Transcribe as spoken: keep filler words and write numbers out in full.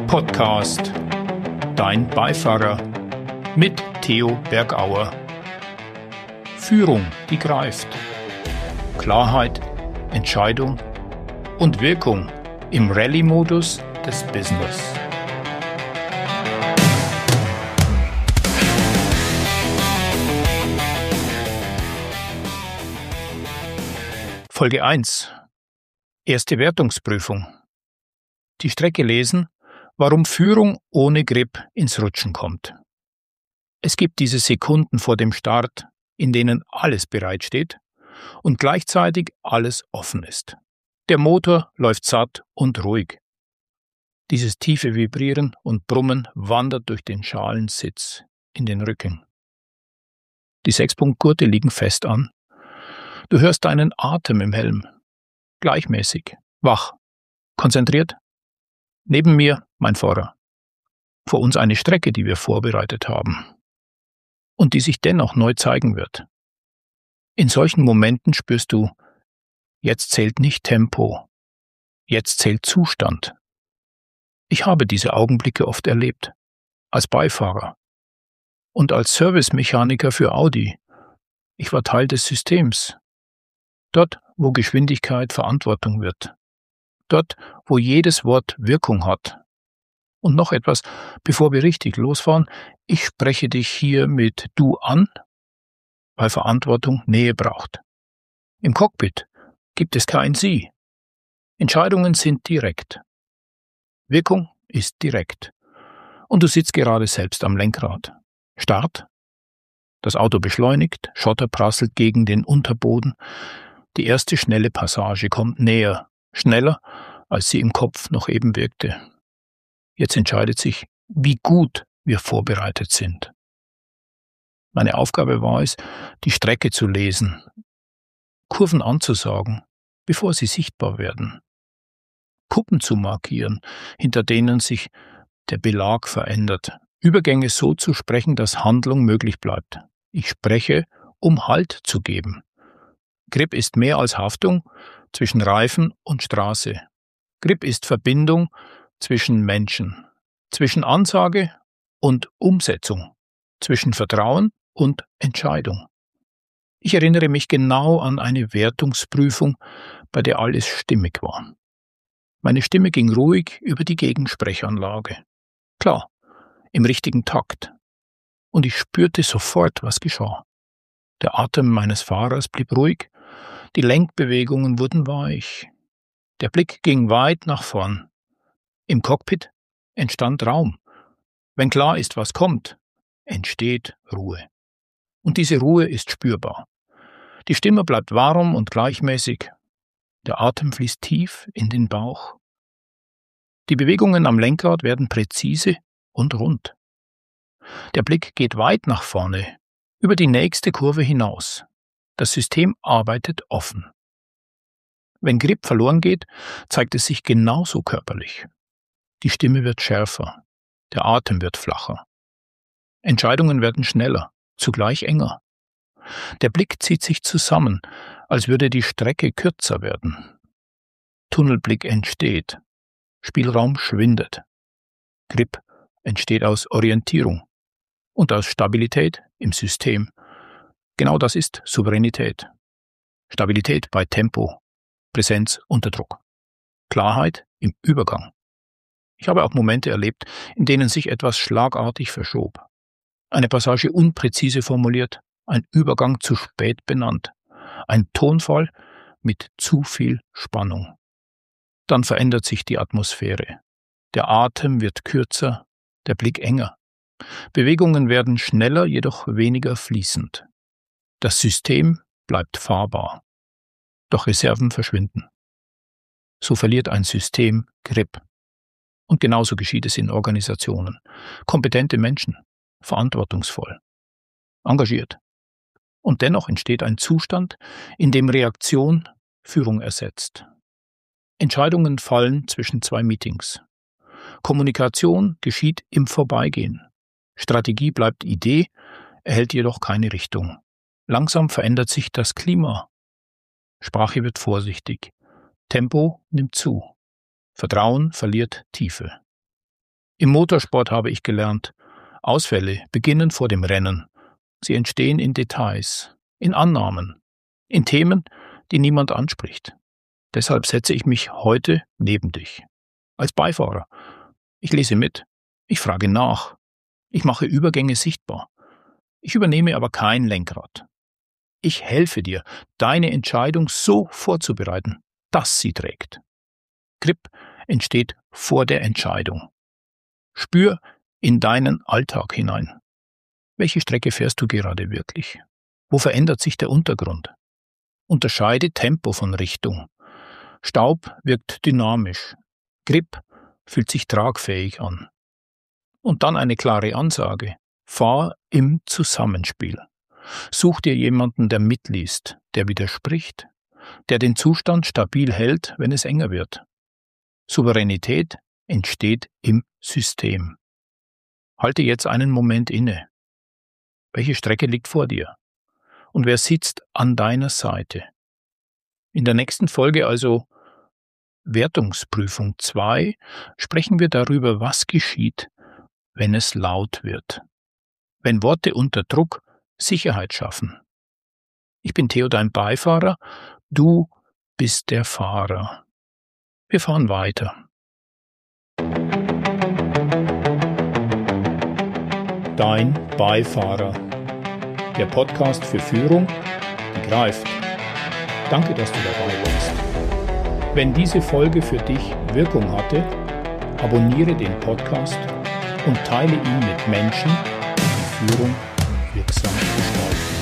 Podcast Dein Beifahrer mit Theo Bergauer. Führung, die greift. Klarheit, Entscheidung und Wirkung im Rallye-Modus des Business. Folge eins. Erste Wertungsprüfung. Die Strecke lesen, warum Führung ohne Grip ins Rutschen kommt. Es gibt diese Sekunden vor dem Start, in denen alles bereitsteht und gleichzeitig alles offen ist. Der Motor läuft satt und ruhig. Dieses tiefe Vibrieren und Brummen wandert durch den schalen Sitz in den Rücken. Die Sechspunktgurte liegen fest an. Du hörst deinen Atem im Helm. Gleichmäßig, wach, konzentriert. Neben mir mein Fahrer. Vor uns eine Strecke, die wir vorbereitet haben. Und die sich dennoch neu zeigen wird. In solchen Momenten spürst du, jetzt zählt nicht Tempo, jetzt zählt Zustand. Ich habe diese Augenblicke oft erlebt, als Beifahrer und als Servicemechaniker für Audi. Ich war Teil des Systems. Dort, wo Geschwindigkeit Verantwortung wird. Dort, wo jedes Wort Wirkung hat. Und noch etwas, bevor wir richtig losfahren, ich spreche dich hier mit Du an, weil Verantwortung Nähe braucht. Im Cockpit gibt es kein Sie. Entscheidungen sind direkt. Wirkung ist direkt. Und du sitzt gerade selbst am Lenkrad. Start. Das Auto beschleunigt, Schotter prasselt gegen den Unterboden. Die erste schnelle Passage kommt näher, schneller, als sie im Kopf noch eben wirkte. Jetzt entscheidet sich, wie gut wir vorbereitet sind. Meine Aufgabe war es, die Strecke zu lesen, Kurven anzusagen, bevor sie sichtbar werden, Kuppen zu markieren, hinter denen sich der Belag verändert, Übergänge so zu sprechen, dass Handlung möglich bleibt. Ich spreche, um Halt zu geben. Grip ist mehr als Haftung zwischen Reifen und Straße. Grip ist Verbindung zwischen Menschen, zwischen Ansage und Umsetzung, zwischen Vertrauen und Entscheidung. Ich erinnere mich genau an eine Wertungsprüfung, bei der alles stimmig war. Meine Stimme ging ruhig über die Gegensprechanlage. Klar, im richtigen Takt. Und ich spürte sofort, was geschah. Der Atem meines Fahrers blieb ruhig, die Lenkbewegungen wurden weich. Der Blick ging weit nach vorn. Im Cockpit entstand Raum. Wenn klar ist, was kommt, entsteht Ruhe. Und diese Ruhe ist spürbar. Die Stimme bleibt warm und gleichmäßig. Der Atem fließt tief in den Bauch. Die Bewegungen am Lenkrad werden präzise und rund. Der Blick geht weit nach vorne, über die nächste Kurve hinaus. Das System arbeitet offen. Wenn Grip verloren geht, zeigt es sich genauso körperlich. Die Stimme wird schärfer, der Atem wird flacher. Entscheidungen werden schneller, zugleich enger. Der Blick zieht sich zusammen, als würde die Strecke kürzer werden. Tunnelblick entsteht, Spielraum schwindet. Grip entsteht aus Orientierung und aus Stabilität im System. Genau das ist Souveränität. Stabilität bei Tempo, Präsenz unter Druck. Klarheit im Übergang. Ich habe auch Momente erlebt, in denen sich etwas schlagartig verschob. Eine Passage unpräzise formuliert, ein Übergang zu spät benannt, ein Tonfall mit zu viel Spannung. Dann verändert sich die Atmosphäre. Der Atem wird kürzer, der Blick enger. Bewegungen werden schneller, jedoch weniger fließend. Das System bleibt fahrbar, doch Reserven verschwinden. So verliert ein System Grip. Und genauso geschieht es in Organisationen. Kompetente Menschen, verantwortungsvoll, engagiert. Und dennoch entsteht ein Zustand, in dem Reaktion Führung ersetzt. Entscheidungen fallen zwischen zwei Meetings. Kommunikation geschieht im Vorbeigehen. Strategie bleibt Idee, erhält jedoch keine Richtung. Langsam verändert sich das Klima. Sprache wird vorsichtig. Tempo nimmt zu. Vertrauen verliert Tiefe. Im Motorsport habe ich gelernt, Ausfälle beginnen vor dem Rennen. Sie entstehen in Details, in Annahmen, in Themen, die niemand anspricht. Deshalb setze ich mich heute neben dich. Als Beifahrer. Ich lese mit. Ich frage nach. Ich mache Übergänge sichtbar. Ich übernehme aber kein Lenkrad. Ich helfe dir, deine Entscheidung so vorzubereiten, dass sie trägt. Grip entsteht vor der Entscheidung. Spür in deinen Alltag hinein. Welche Strecke fährst du gerade wirklich? Wo verändert sich der Untergrund? Unterscheide Tempo von Richtung. Staub wirkt dynamisch. Grip fühlt sich tragfähig an. Und dann eine klare Ansage. Fahr im Zusammenspiel. Such dir jemanden, der mitliest, der widerspricht, der den Zustand stabil hält, wenn es enger wird. Souveränität entsteht im System. Halte jetzt einen Moment inne. Welche Strecke liegt vor dir? Und wer sitzt an deiner Seite? In der nächsten Folge, also Wertungsprüfung zwei, sprechen wir darüber, was geschieht, wenn es laut wird. Wenn Worte unter Druck Sicherheit schaffen. Ich bin Theo, dein Beifahrer, du bist der Fahrer. Wir fahren weiter. Dein Beifahrer. Der Podcast für Führung, die greift. Danke, dass du dabei warst. Wenn diese Folge für dich Wirkung hatte, abonniere den Podcast und teile ihn mit Menschen, die Führung wirksam gestalten.